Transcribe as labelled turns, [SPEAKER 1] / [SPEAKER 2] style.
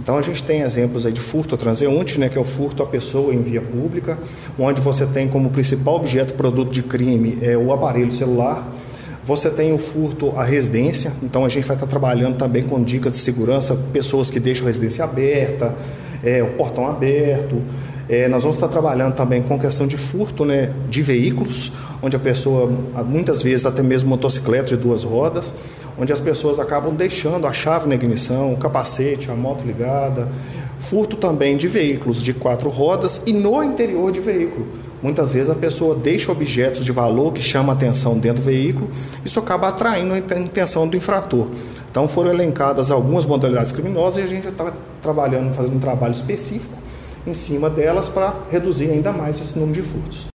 [SPEAKER 1] Então a gente tem exemplos aí de furto a transeunte, né, que é o furto à pessoa em via pública, onde você tem como principal objeto produto de crime o aparelho celular. Você tem o furto à residência, então a gente vai estar trabalhando também com dicas de segurança, pessoas que deixam a residência aberta, o portão aberto. Nós vamos estar trabalhando também com questão de furto, né, de veículos, onde a pessoa, muitas vezes até mesmo motocicleta de 2 rodas, onde as pessoas acabam deixando a chave na ignição, o capacete, a moto ligada. Furto também de veículos de 4 rodas e no interior de veículo. Muitas vezes a pessoa deixa objetos de valor que chamam a atenção dentro do veículo, isso acaba atraindo a intenção do infrator. Então foram elencadas algumas modalidades criminosas e a gente está trabalhando, fazendo um trabalho específico em cima delas para reduzir ainda mais esse número de furtos.